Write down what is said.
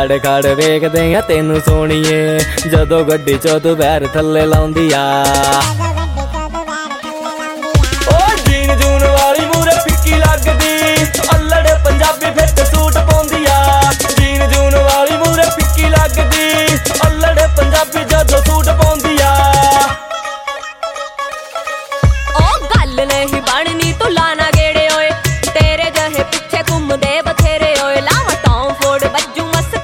खड़ खड़ वेखदे आ तेनू सोणीए जदों गड्डी चों तू पैर थल्ले लाउंदी आ। जीन जून वाली मूरे फिक्की लगदी अल्लड़ पंजाबी फिट सूट पाउंदी आ। जीन जून वाली मूरे फिक्की लगदी अल्लड़ पंजाबी जदों सूट पाउंदी आ। ओ गल नहीं बननी तू लाना